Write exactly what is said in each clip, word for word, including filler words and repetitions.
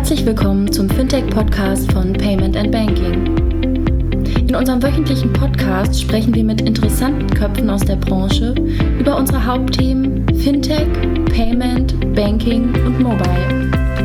Herzlich willkommen zum Fintech-Podcast von Payment and Banking. In unserem wöchentlichen Podcast sprechen wir mit interessanten Köpfen aus der Branche über unsere Hauptthemen Fintech, Payment, Banking und Mobile.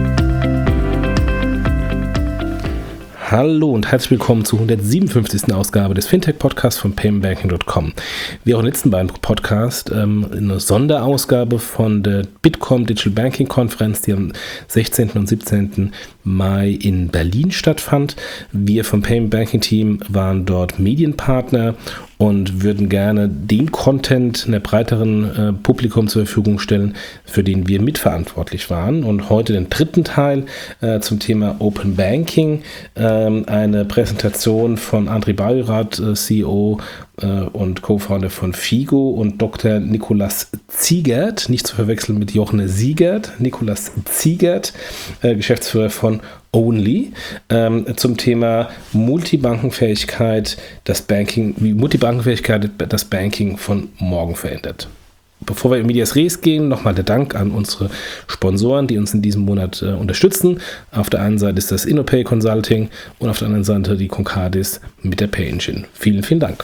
Hallo und herzlich willkommen zur hundertsiebenundfünfzigsten Ausgabe des Fintech-Podcasts von payment banking punkt com. Wie auch im letzten beiden Podcast, ähm, eine Sonderausgabe von der Bitkom Digital Banking Konferenz, die am sechzehnten und siebzehnten Mai in Berlin stattfand. Wir vom Payment Banking Team waren dort Medienpartner und würden gerne den Content einer breiteren äh, Publikum zur Verfügung stellen, für den wir mitverantwortlich waren. Und heute den dritten Teil äh, zum Thema Open Banking, äh, eine Präsentation von André Bajorat, äh, C E O äh, und Co-Founder von Figo, und Doktor Nikolaus Ziegert, nicht zu verwechseln mit Jochen Siegert, Nikolaus Ziegert, äh, Geschäftsführer von Only, ähm, zum Thema Multibankenfähigkeit, das Banking, wie Multibankenfähigkeit das Banking von morgen verändert. Bevor wir in Medias Res gehen, nochmal der Dank an unsere Sponsoren, die uns in diesem Monat äh, unterstützen. Auf der einen Seite ist das InnoPay Consulting und auf der anderen Seite die Concardis mit der Pay Engine. Vielen, vielen Dank.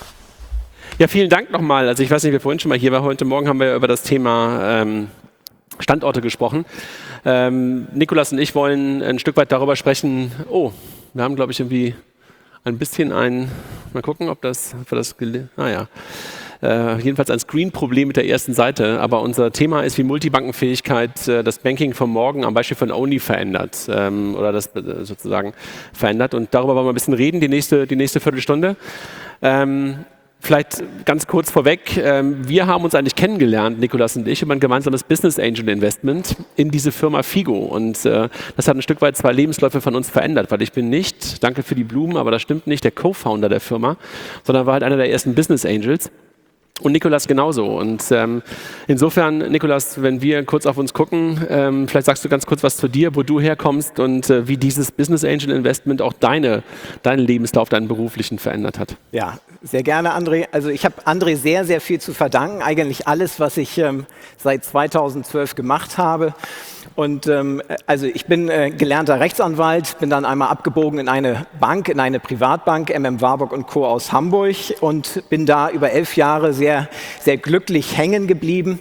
Ja, vielen Dank nochmal. Also ich weiß nicht, wer vorhin schon mal hier war. Heute Morgen haben wir über das Thema ähm, Standorte gesprochen. Ähm, Nikolaus und ich wollen ein Stück weit darüber sprechen. Oh, wir haben, glaube ich, irgendwie ein bisschen ein, mal gucken, ob das, ob das, ah ja, äh, jedenfalls ein Screen-Problem mit der ersten Seite. Aber unser Thema ist, wie Multibankenfähigkeit äh, das Banking von morgen am Beispiel von Only verändert ähm, oder das äh, sozusagen verändert. Und darüber wollen wir ein bisschen reden, die nächste, die nächste Viertelstunde. Ähm, Vielleicht ganz kurz vorweg, ähm, wir haben uns eigentlich kennengelernt, Nikolaus und ich, über ein gemeinsames Business Angel Investment in diese Firma Figo. Und äh, das hat ein Stück weit zwei Lebensläufe von uns verändert, weil ich bin nicht, danke für die Blumen, aber das stimmt nicht, der Co-Founder der Firma, sondern war halt einer der ersten Business Angels. Und Nikolaus genauso. Und ähm, insofern, Nikolaus, wenn wir kurz auf uns gucken, ähm, vielleicht sagst du ganz kurz was zu dir, wo du herkommst und äh, wie dieses Business Angel Investment auch deine, deinen Lebenslauf, deinen beruflichen verändert hat. Ja, sehr gerne, André. Also ich habe André sehr, sehr viel zu verdanken. Eigentlich alles, was ich ähm, seit zweitausendzwölf gemacht habe. Und ähm, also ich bin äh, gelernter Rechtsanwalt, bin dann einmal abgebogen in eine Bank, in eine Privatbank, M M Warburg und Co. aus Hamburg, und bin da über elf Jahre sehr, sehr glücklich hängen geblieben,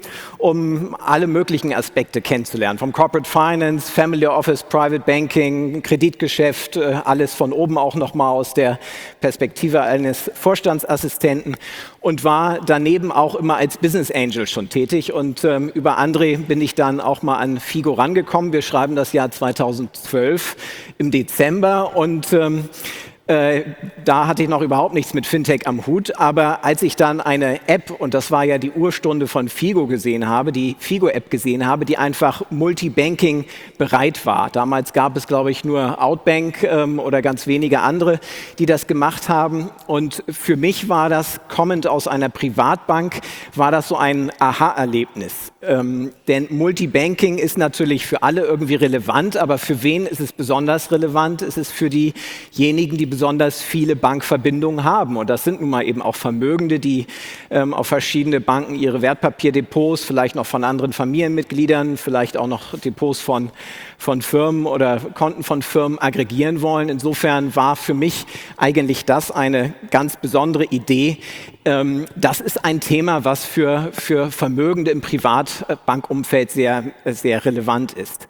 um alle möglichen Aspekte kennenzulernen. Vom Corporate Finance, Family Office, Private Banking, Kreditgeschäft, äh, alles von oben auch nochmal aus der Perspektive eines Vorstandsassistenten, und war daneben auch immer als Business Angel schon tätig. Und ähm, über André bin ich dann auch mal an Figo rangekommen. Wir schreiben das Jahr zweitausendzwölf im Dezember, und ähm, Äh, da hatte ich noch überhaupt nichts mit Fintech am Hut, aber als ich dann eine App, und das war ja die Urstunde von Figo, gesehen habe, die Figo-App gesehen habe, die einfach Multibanking bereit war. Damals gab es, glaube ich, nur Outbank ähm, oder ganz wenige andere, die das gemacht haben, und für mich war das, kommend aus einer Privatbank, war das so ein Aha-Erlebnis. Ähm, denn Multibanking ist natürlich für alle irgendwie relevant, aber für wen ist es besonders relevant? Es ist für diejenigen, die besonders viele Bankverbindungen haben. Und das sind nun mal eben auch Vermögende, die ähm, auf verschiedene Banken ihre Wertpapierdepots, vielleicht noch von anderen Familienmitgliedern, vielleicht auch noch Depots von, von Firmen oder Konten von Firmen aggregieren wollen. Insofern war für mich eigentlich das eine ganz besondere Idee. Ähm, das ist ein Thema, was für, für Vermögende im Privatbankumfeld sehr, sehr relevant ist.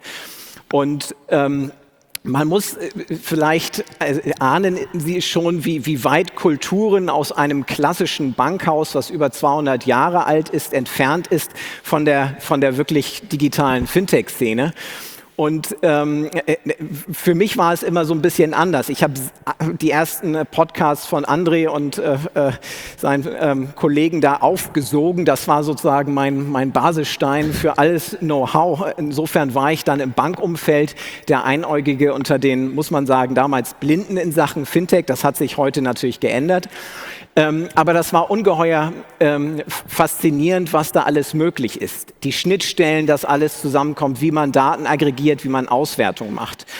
Und ähm, man muss vielleicht, äh, ahnen Sie schon, wie, wie weit Kulturen aus einem klassischen Bankhaus, was über zweihundert Jahre alt ist, entfernt ist von der, von der wirklich digitalen Fintech-Szene. Und ähm, für mich war es immer so ein bisschen anders. Ich habe die ersten Podcasts von André und äh, seinen ähm, Kollegen da aufgesogen. Das war sozusagen mein, mein Basisstein für alles Know-how. Insofern war ich dann im Bankumfeld der Einäugige unter den, muss man sagen, damals Blinden in Sachen Fintech. Das hat sich heute natürlich geändert. Ähm, aber das war ungeheuer ähm, faszinierend, was da alles möglich ist. Die Schnittstellen, dass alles zusammenkommt, wie man Daten aggregiert, wie man Auswertung macht.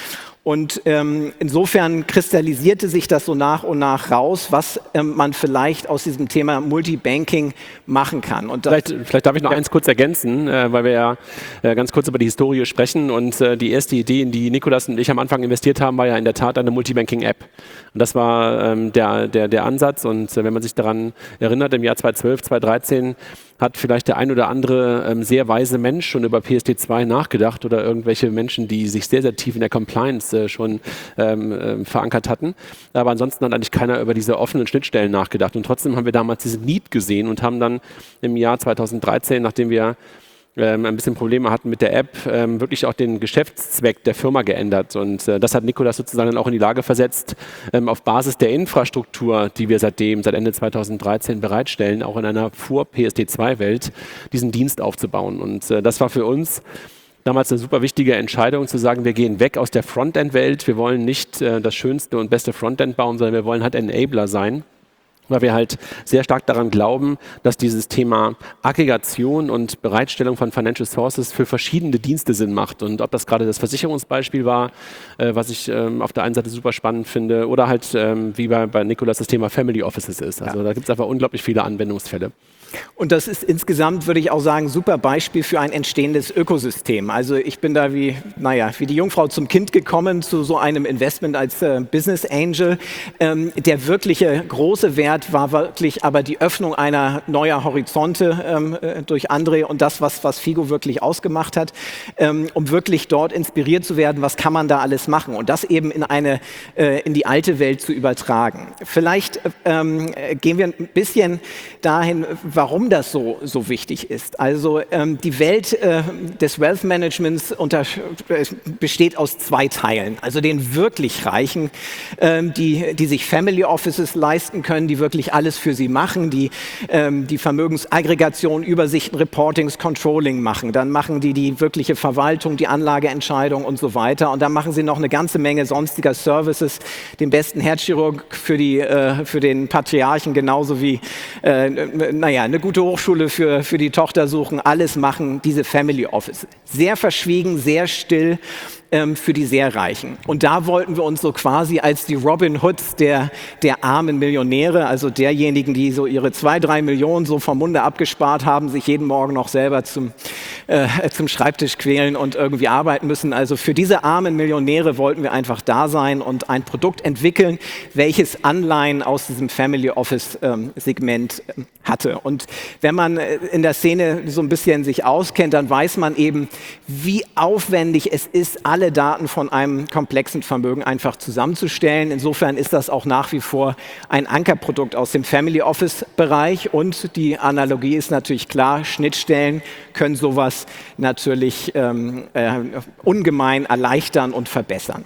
Und ähm, insofern kristallisierte sich das so nach und nach raus, was ähm, man vielleicht aus diesem Thema Multibanking machen kann. Und vielleicht, vielleicht darf ich noch ja. eins kurz ergänzen, äh, weil wir ja äh, ganz kurz über die Historie sprechen. Und äh, die erste Idee, in die Nikolas und ich am Anfang investiert haben, war ja in der Tat eine Multibanking-App. Und das war ähm, der, der, der Ansatz. Und äh, wenn man sich daran erinnert, im Jahr zweitausendzwölf, zweitausenddreizehn hat vielleicht der ein oder andere ähm, sehr weise Mensch schon über P S D zwei nachgedacht oder irgendwelche Menschen, die sich sehr, sehr tief in der Compliance äh, schon ähm, äh, verankert hatten. Aber ansonsten hat eigentlich keiner über diese offenen Schnittstellen nachgedacht. Und trotzdem haben wir damals diesen Need gesehen und haben dann im Jahr zweitausenddreizehn, nachdem wir ähm, ein bisschen Probleme hatten mit der App, ähm, wirklich auch den Geschäftszweck der Firma geändert. Und äh, das hat Nikolas sozusagen dann auch in die Lage versetzt, ähm, auf Basis der Infrastruktur, die wir seitdem, seit Ende zweitausenddreizehn bereitstellen, auch in einer Vor-P S D zwei Welt, diesen Dienst aufzubauen. Und äh, das war für uns damals eine super wichtige Entscheidung, zu sagen, wir gehen weg aus der Frontend-Welt. Wir wollen nicht äh, das schönste und beste Frontend bauen, sondern wir wollen halt Enabler sein, weil wir halt sehr stark daran glauben, dass dieses Thema Aggregation und Bereitstellung von Financial Sources für verschiedene Dienste Sinn macht. Und ob das gerade das Versicherungsbeispiel war, äh, was ich ähm, auf der einen Seite super spannend finde, oder halt ähm, wie bei, bei Nikolas das Thema Family Offices ist. Also ja. Da gibt es einfach unglaublich viele Anwendungsfälle. Und das ist insgesamt, würde ich auch sagen, ein super Beispiel für ein entstehendes Ökosystem. Also ich bin da wie, naja, wie die Jungfrau zum Kind gekommen zu so einem Investment als äh, Business Angel. Ähm, der wirkliche große Wert war wirklich aber die Öffnung einer neuer Horizonte ähm, durch André und das, was, was Figo wirklich ausgemacht hat, ähm, um wirklich dort inspiriert zu werden, was kann man da alles machen und das eben in eine, äh, in die alte Welt zu übertragen. Vielleicht ähm, gehen wir ein bisschen dahin, warum das so, so wichtig ist. Also ähm, die Welt äh, des Wealth Managements unter, äh, besteht aus zwei Teilen. Also den wirklich Reichen, ähm, die, die sich Family Offices leisten können, die wirklich alles für sie machen, die ähm, die Vermögensaggregation, Übersichten, Reportings, Controlling machen. Dann machen die die wirkliche Verwaltung, die Anlageentscheidung und so weiter. Und dann machen sie noch eine ganze Menge sonstiger Services, den besten Herzchirurg für, die, äh, für den Patriarchen, genauso wie, äh, naja, eine gute Hochschule für, für die Tochter suchen, alles machen diese Family Office. Sehr verschwiegen, sehr still ähm, für die sehr Reichen. Und da wollten wir uns so quasi als die Robin Hoods der, der armen Millionäre, also derjenigen, die so ihre zwei, drei Millionen so vom Munde abgespart haben, sich jeden Morgen noch selber zum, äh, zum Schreibtisch quälen und irgendwie arbeiten müssen. Also für diese armen Millionäre wollten wir einfach da sein und ein Produkt entwickeln, welches Anleihen aus diesem Family Office ähm, Segment ähm, hatte. Und wenn man in der Szene so ein bisschen sich auskennt, dann weiß man eben, wie aufwendig es ist, alle Daten von einem komplexen Vermögen einfach zusammenzustellen. Insofern ist das auch nach wie vor ein Ankerprodukt aus dem Family Office Bereich und die Analogie ist natürlich klar, Schnittstellen können sowas natürlich ähm, äh, ungemein erleichtern und verbessern.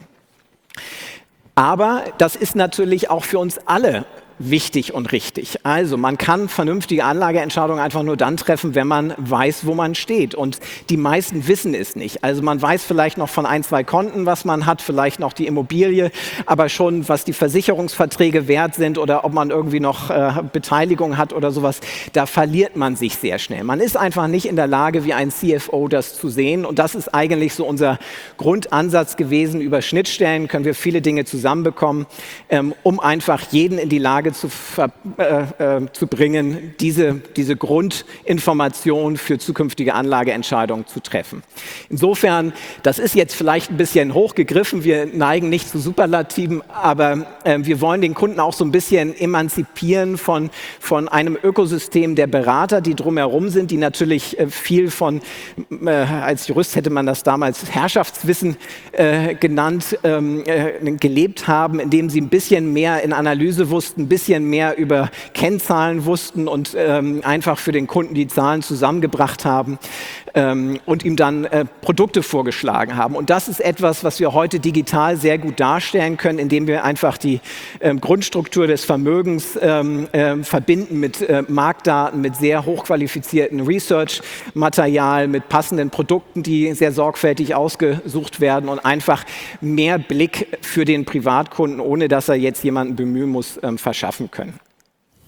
Aber das ist natürlich auch für uns alle wichtig und richtig. Also man kann vernünftige Anlageentscheidungen einfach nur dann treffen, wenn man weiß, wo man steht. Und die meisten wissen es nicht. Also man weiß vielleicht noch von ein, zwei Konten, was man hat, vielleicht noch die Immobilie, aber schon, was die Versicherungsverträge wert sind oder ob man irgendwie noch äh, Beteiligung hat oder sowas, da verliert man sich sehr schnell. Man ist einfach nicht in der Lage, wie ein C F O das zu sehen. Und das ist eigentlich so unser Grundansatz gewesen. Über Schnittstellen können wir viele Dinge zusammenbekommen, ähm, um einfach jeden in die Lage Zu, ver, äh, äh, zu bringen, diese, diese Grundinformation für zukünftige Anlageentscheidungen zu treffen. Insofern, das ist jetzt vielleicht ein bisschen hochgegriffen, wir neigen nicht zu Superlativen, aber äh, wir wollen den Kunden auch so ein bisschen emanzipieren von, von einem Ökosystem der Berater, die drumherum sind, die natürlich äh, viel von, äh, als Jurist hätte man das damals Herrschaftswissen äh, genannt, ähm, äh, gelebt haben, indem sie ein bisschen mehr in Analyse wussten, ein bisschen mehr über Kennzahlen wussten und ähm, einfach für den Kunden die Zahlen zusammengebracht haben ähm, und ihm dann äh, Produkte vorgeschlagen haben. Und das ist etwas, was wir heute digital sehr gut darstellen können, indem wir einfach die ähm, Grundstruktur des Vermögens ähm, äh, verbinden mit äh, Marktdaten, mit sehr hochqualifizierten Research-Material, mit passenden Produkten, die sehr sorgfältig ausgesucht werden und einfach mehr Blick für den Privatkunden, ohne dass er jetzt jemanden bemühen muss, ähm, verschaffen können.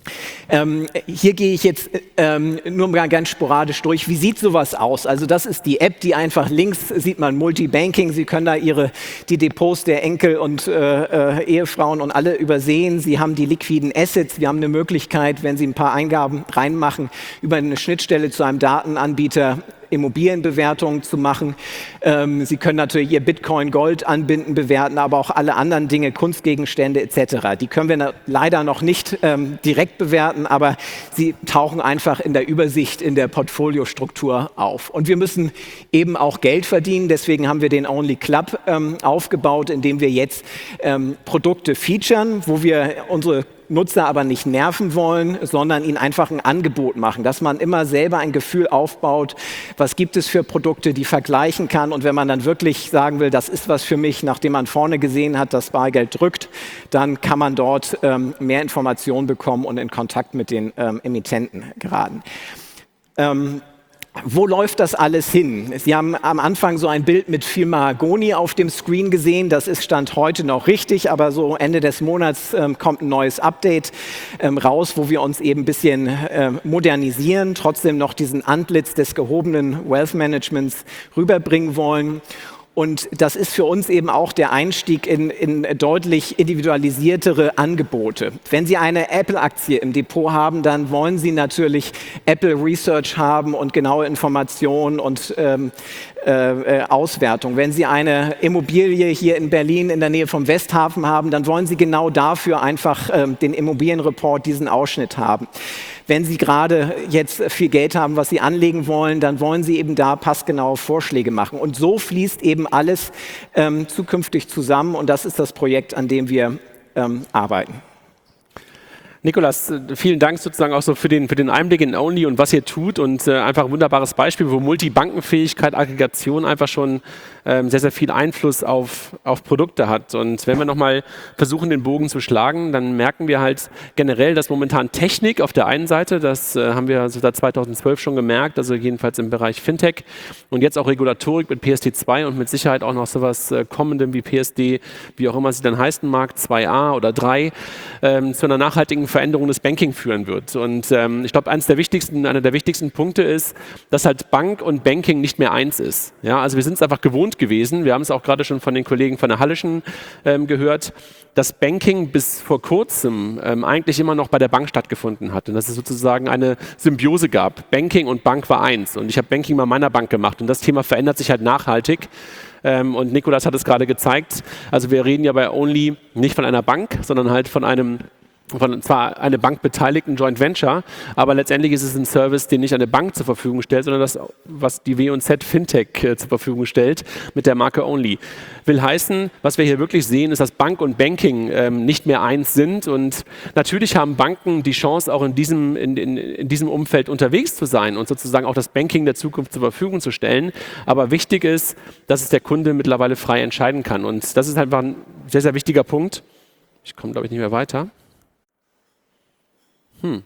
Ähm, hier gehe ich jetzt ähm, nur mal ganz sporadisch durch. Wie sieht sowas aus? Also das ist die App, die einfach links sieht man Multibanking. Sie können da ihre, die Depots der Enkel und äh, äh, Ehefrauen und alle übersehen. Sie haben die liquiden Assets. Wir haben eine Möglichkeit, wenn Sie ein paar Eingaben reinmachen, über eine Schnittstelle zu einem Datenanbieter Immobilienbewertungen zu machen. Ähm, Sie können natürlich Ihr Bitcoin Gold anbinden, bewerten, aber auch alle anderen Dinge, Kunstgegenstände et cetera. Die können wir na- leider noch nicht ähm, direkt bewerten, aber sie tauchen einfach in der Übersicht, in der Portfoliostruktur auf. Und wir müssen eben auch Geld verdienen, deswegen haben wir den Only Club ähm, aufgebaut, indem wir jetzt ähm, Produkte featuren, wo wir unsere Nutzer aber nicht nerven wollen, sondern ihnen einfach ein Angebot machen, dass man immer selber ein Gefühl aufbaut, was gibt es für Produkte, die vergleichen kann. Und wenn man dann wirklich sagen will, das ist was für mich, nachdem man vorne gesehen hat, dass Bargeld drückt, dann kann man dort ähm, mehr Informationen bekommen und in Kontakt mit den ähm, Emittenten geraten. Ähm, Wo läuft das alles hin? Sie haben am Anfang so ein Bild mit viel Mahagoni auf dem Screen gesehen. Das ist Stand heute noch richtig, aber so Ende des Monats ähm, kommt ein neues Update ähm, raus, wo wir uns eben ein bisschen äh, modernisieren, trotzdem noch diesen Antlitz des gehobenen Wealth Managements rüberbringen wollen. Und das ist für uns eben auch der Einstieg in, in deutlich individualisiertere Angebote. Wenn Sie eine Apple-Aktie im Depot haben, dann wollen Sie natürlich Apple Research haben und genaue Informationen und ähm, äh, Auswertung. Wenn Sie eine Immobilie hier in Berlin in der Nähe vom Westhafen haben, dann wollen Sie genau dafür einfach ähm, den Immobilienreport, diesen Ausschnitt haben. Wenn Sie gerade jetzt viel Geld haben, was Sie anlegen wollen, dann wollen Sie eben da passgenaue Vorschläge machen. Und so fließt eben alles ähm, zukünftig zusammen und das ist das Projekt, an dem wir ähm, arbeiten. Nikolas, vielen Dank sozusagen auch so für den, für den Einblick in Only und was ihr tut und äh, einfach ein wunderbares Beispiel, wo Multibankenfähigkeit, Aggregation einfach schon ähm, sehr, sehr viel Einfluss auf, auf Produkte hat. Und wenn wir nochmal versuchen, den Bogen zu schlagen, dann merken wir halt generell, dass momentan Technik auf der einen Seite, das äh, haben wir seit zweitausendzwölf schon gemerkt, also jedenfalls im Bereich Fintech und jetzt auch Regulatorik mit P S D zwei und mit Sicherheit auch noch sowas äh, kommendem wie P S D, wie auch immer sie dann heißen mag, zwei a oder drei, ähm, zu einer nachhaltigen Veränderung des Banking führen wird. Und ähm, ich glaube, eines der wichtigsten, einer der wichtigsten Punkte ist, dass halt Bank und Banking nicht mehr eins ist. Ja, also wir sind es einfach gewohnt gewesen. Wir haben es auch gerade schon von den Kollegen von der Hallischen ähm, gehört, dass Banking bis vor kurzem ähm, eigentlich immer noch bei der Bank stattgefunden hat und dass es sozusagen eine Symbiose gab. Banking und Bank war eins. Und ich habe Banking bei meiner Bank gemacht und das Thema verändert sich halt nachhaltig. Ähm, und Nikolas hat es gerade gezeigt. Also wir reden ja bei Only nicht von einer Bank, sondern halt von einem von zwar eine Bank beteiligten Joint Venture, aber letztendlich ist es ein Service, den nicht eine Bank zur Verfügung stellt, sondern das, was die W und Z Fintech äh, zur Verfügung stellt mit der Marke Only. Will heißen, was wir hier wirklich sehen, ist, dass Bank und Banking ähm, nicht mehr eins sind und natürlich haben Banken die Chance, auch in diesem, in, in, in diesem Umfeld unterwegs zu sein und sozusagen auch das Banking der Zukunft zur Verfügung zu stellen, aber wichtig ist, dass es der Kunde mittlerweile frei entscheiden kann und das ist einfach ein sehr, sehr wichtiger Punkt. Ich komme, glaube ich, nicht mehr weiter. Hm.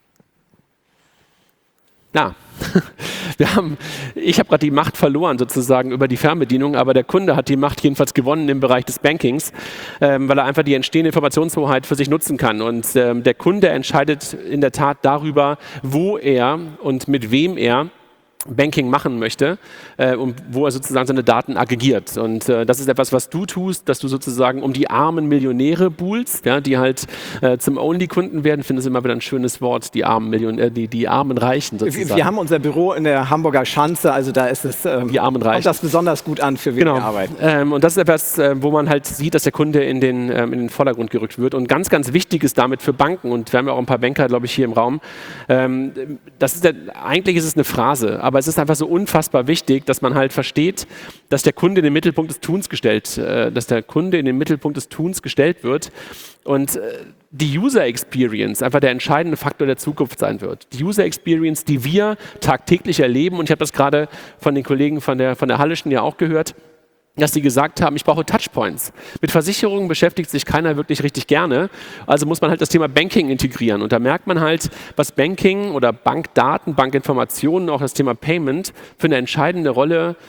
Ja, wir haben, ich habe gerade die Macht verloren sozusagen über die Fernbedienung, aber der Kunde hat die Macht jedenfalls gewonnen im Bereich des Bankings, ähm, weil er einfach die entstehende Informationshoheit für sich nutzen kann. Und ähm, der Kunde entscheidet in der Tat darüber, wo er und mit wem er Banking machen möchte äh, und wo er sozusagen seine Daten aggregiert. Und äh, das ist etwas, was du tust, dass du sozusagen um die armen Millionäre buhlst, ja, die halt äh, zum Only-Kunden werden. Ich finde es immer wieder ein schönes Wort, die armen Millionäre, die, die armen Reichen sozusagen. Wir, wir haben unser Büro in der Hamburger Schanze, also da ist es, ähm, die armen Reichen. kommt das besonders gut an, für wen genau. wir arbeiten. Ähm, und das ist etwas, äh, wo man halt sieht, dass der Kunde in den, ähm, in den Vordergrund gerückt wird. Und ganz, ganz wichtig ist damit für Banken, und wir haben ja auch ein paar Banker, glaube ich, hier im Raum, ähm, das ist der, eigentlich ist es eine Phrase, aber es ist einfach so unfassbar wichtig, dass man halt versteht, dass der Kunde in den Mittelpunkt des Tuns gestellt, äh, dass der Kunde in den Mittelpunkt des Tuns gestellt wird und äh, die User Experience einfach der entscheidende Faktor der Zukunft sein wird. Die User Experience, die wir tagtäglich erleben, und ich habe das gerade von den Kollegen von der, von der Hallischen ja auch gehört, dass sie gesagt haben, ich brauche Touchpoints. Mit Versicherungen beschäftigt sich keiner wirklich richtig gerne, also muss man halt das Thema Banking integrieren. Und da merkt man halt, was Banking oder Bankdaten, Bankinformationen, auch das Thema Payment für eine entscheidende Rolle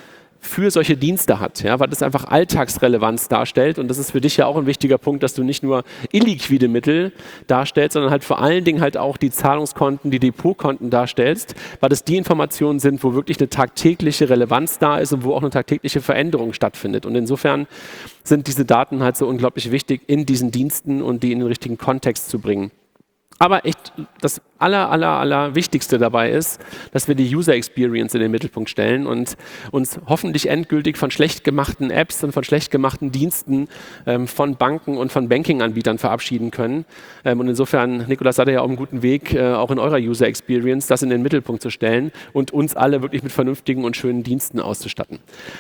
für solche Dienste hat, ja, weil das einfach Alltagsrelevanz darstellt und das ist für dich ja auch ein wichtiger Punkt, dass du nicht nur illiquide Mittel darstellst, sondern halt vor allen Dingen halt auch die Zahlungskonten, die Depotkonten darstellst, weil das die Informationen sind, wo wirklich eine tagtägliche Relevanz da ist und wo auch eine tagtägliche Veränderung stattfindet. Und insofern sind diese Daten halt so unglaublich wichtig in diesen Diensten und die in den richtigen Kontext zu bringen. Aber echt, das aller, aller, aller Wichtigste dabei ist, dass wir die User Experience in den Mittelpunkt stellen und uns hoffentlich endgültig von schlecht gemachten Apps und von schlecht gemachten Diensten ähm, von Banken und von Banking-Anbietern verabschieden können. Ähm, und insofern, Nikolas, seid ihr ja auf einem guten Weg, äh, auch in eurer User Experience das in den Mittelpunkt zu stellen und uns alle wirklich mit vernünftigen und schönen Diensten auszustatten.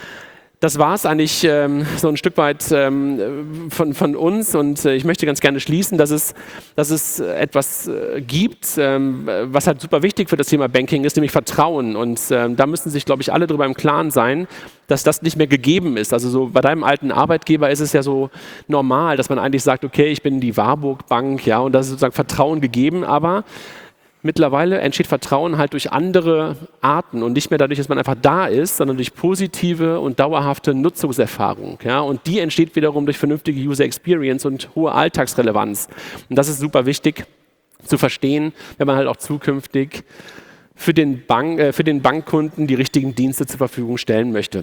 Das war es eigentlich ähm, so ein Stück weit ähm, von, von uns und äh, ich möchte ganz gerne schließen, dass es, dass es etwas äh, gibt, ähm, was halt super wichtig für das Thema Banking ist, nämlich Vertrauen und ähm, da müssen sich, glaube ich, alle darüber im Klaren sein, dass das nicht mehr gegeben ist. Also so bei deinem alten Arbeitgeber ist es ja so normal, dass man eigentlich sagt, okay, ich bin die Warburg Bank, ja, und da ist sozusagen Vertrauen gegeben, aber mittlerweile entsteht Vertrauen halt durch andere Arten und nicht mehr dadurch, dass man einfach da ist, sondern durch positive und dauerhafte Nutzungserfahrung. Ja? Und die entsteht wiederum durch vernünftige User Experience und hohe Alltagsrelevanz. Und das ist super wichtig zu verstehen, wenn man halt auch zukünftig für den, Bank, äh, für den Bankkunden die richtigen Dienste zur Verfügung stellen möchte.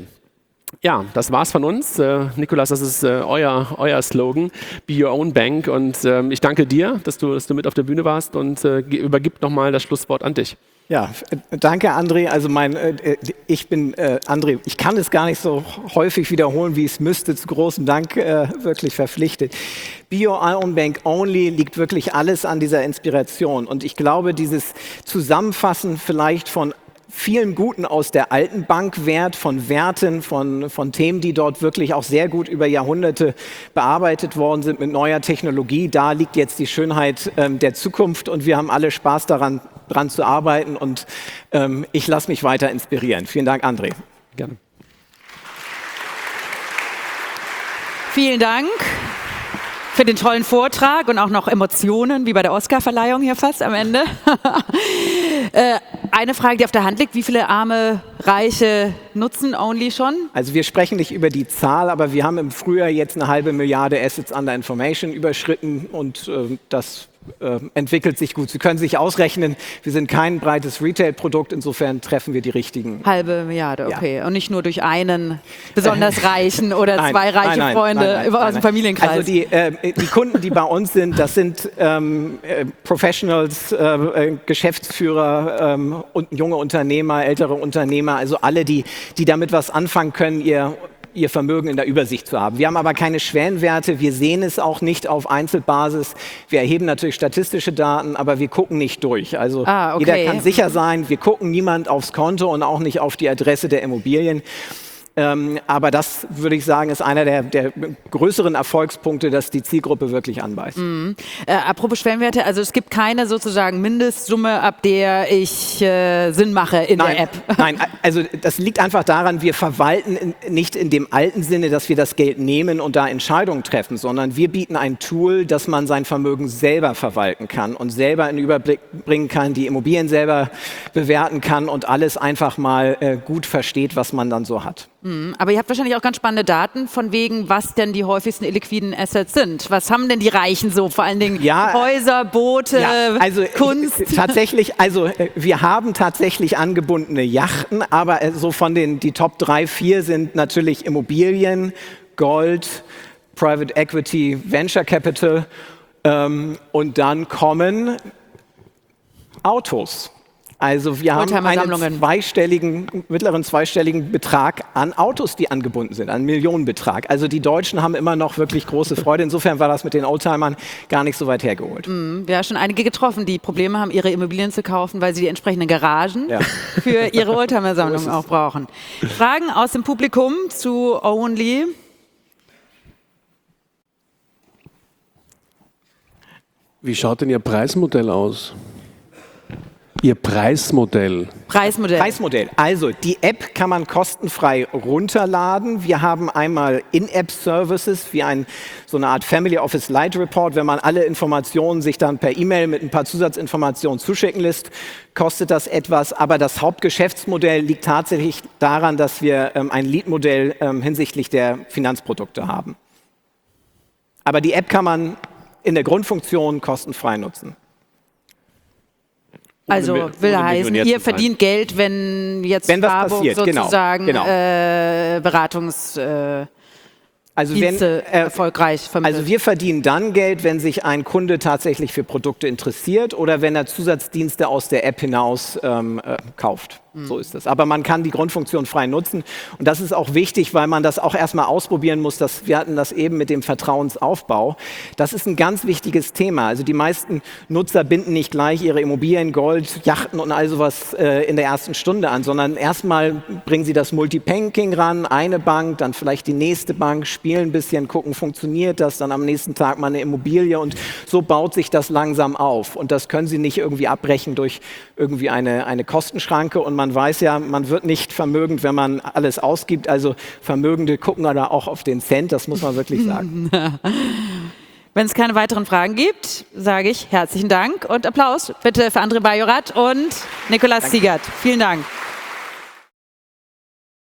Ja, das war's von uns. Äh, Nikolas, das ist äh, euer, euer Slogan, Be Your Own Bank. Und ähm, ich danke dir, dass du, dass du mit auf der Bühne warst und äh, übergib nochmal das Schlusswort an dich. Ja, danke André. Also mein, äh, ich bin äh, André, ich kann es gar nicht so häufig wiederholen, wie ich es müsste. Zu großem Dank äh, wirklich verpflichtet. Be Your Own Bank Only liegt wirklich alles an dieser Inspiration. Und ich glaube, dieses Zusammenfassen vielleicht von vielen Guten aus der alten Bankwelt, von Werten, von, von Themen, die dort wirklich auch sehr gut über Jahrhunderte bearbeitet worden sind mit neuer Technologie. Da liegt jetzt die Schönheit ähm, der Zukunft und wir haben alle Spaß daran, dran zu arbeiten und ähm, ich lasse mich weiter inspirieren. Vielen Dank, André. Gerne. Vielen Dank für den tollen Vortrag und auch noch Emotionen, wie bei der Oscarverleihung hier fast am Ende. äh, eine Frage, die auf der Hand liegt, wie viele arme, Reiche nutzen Only schon? Also wir sprechen nicht über die Zahl, aber wir haben im Frühjahr jetzt eine halbe Milliarde Assets under Information überschritten und äh, das äh, entwickelt sich gut. Sie können sich ausrechnen, wir sind kein breites Retail-Produkt, insofern treffen wir die richtigen. Halbe Milliarde, okay. Ja. Und nicht nur durch einen besonders reichen oder nein, zwei reiche nein, nein, Freunde nein, nein, über, nein, aus dem nein. Familienkreis. Also die, äh, die Kunden, die bei uns sind, das sind ähm, äh, Professionals, äh, Geschäftsführer ähm, und junge Unternehmer, ältere Unternehmer, also alle, die, die damit was anfangen können, ihr ihr Vermögen in der Übersicht zu haben. Wir haben aber keine Schwellenwerte, wir sehen es auch nicht auf Einzelbasis. Wir erheben natürlich statistische Daten, aber wir gucken nicht durch. Also ah, okay. Jeder kann sicher sein, wir gucken niemand aufs Konto und auch nicht auf die Adresse der Immobilien. Ähm, aber das, würde ich sagen, ist einer der, der größeren Erfolgspunkte, dass die Zielgruppe wirklich anbeißt. Mhm. Äh, apropos Schwellenwerte, also es gibt keine sozusagen Mindestsumme, ab der ich äh, Sinn mache in nein, der App. Nein, also das liegt einfach daran, wir verwalten in, nicht in dem alten Sinne, dass wir das Geld nehmen und da Entscheidungen treffen, sondern wir bieten ein Tool, dass man sein Vermögen selber verwalten kann und selber in den Überblick bringen kann, die Immobilien selber bewerten kann und alles einfach mal äh, gut versteht, was man dann so hat. Aber ihr habt wahrscheinlich auch ganz spannende Daten von wegen, was denn die häufigsten illiquiden Assets sind. Was haben denn die Reichen so? Vor allen Dingen ja, Häuser, Boote, ja, also Kunst? Ich, tatsächlich, also wir haben tatsächlich angebundene Yachten, aber so von den die Top drei, vier sind natürlich Immobilien, Gold, Private Equity, Venture Capital ähm, und dann kommen Autos. Also wir haben einen zweistelligen, mittleren zweistelligen Betrag an Autos, die angebunden sind, einen Millionenbetrag. Also die Deutschen haben immer noch wirklich große Freude. Insofern war das mit den Oldtimern gar nicht so weit hergeholt. Mm, wir haben schon einige getroffen, die Probleme haben, ihre Immobilien zu kaufen, weil sie die entsprechenden Garagen ja. für ihre Oldtimer-Sammlung so auch brauchen. Fragen aus dem Publikum zu Only? Wie schaut denn Ihr Preismodell aus? Ihr Preismodell. Preismodell. Preismodell. Also die App kann man kostenfrei runterladen. Wir haben einmal In-App-Services wie ein, so eine Art Family Office Light Report. Wenn man alle Informationen sich dann per E-Mail mit ein paar Zusatzinformationen zuschicken lässt, kostet das etwas. Aber das Hauptgeschäftsmodell liegt tatsächlich daran, dass wir ähm, ein Lead-Modell ähm, hinsichtlich der Finanzprodukte haben. Aber die App kann man in der Grundfunktion kostenfrei nutzen. Also Ohne- will ohne heißen, Millionär ihr zu sein. verdient Geld, wenn jetzt Wenn was Warburg passiert, genau, sozusagen genau. Äh, Beratungs... Äh, Also, wenn, Dienste äh, erfolgreich vermittelt. also wir verdienen dann Geld, wenn sich ein Kunde tatsächlich für Produkte interessiert oder wenn er Zusatzdienste aus der App hinaus ähm, äh, kauft. Mhm. So ist das. Aber man kann die Grundfunktion frei nutzen. Und das ist auch wichtig, weil man das auch erstmal ausprobieren muss. Dass, wir hatten das eben mit dem Vertrauensaufbau. Das ist ein ganz wichtiges Thema. Also die meisten Nutzer binden nicht gleich ihre Immobilien, Gold, Yachten und all sowas äh, in der ersten Stunde an, sondern erstmal bringen sie das Multibanking ran, eine Bank, dann vielleicht die nächste Bank, spielen ein bisschen, gucken, funktioniert das, dann am nächsten Tag mal eine Immobilie und so baut sich das langsam auf. Und das können Sie nicht irgendwie abbrechen durch irgendwie eine, eine Kostenschranke. Und man weiß ja, man wird nicht vermögend, wenn man alles ausgibt. Also Vermögende gucken da auch auf den Cent, das muss man wirklich sagen. Wenn es keine weiteren Fragen gibt, sage ich herzlichen Dank und Applaus bitte für André Bajorat und Nicolas Ziegert. Vielen Dank.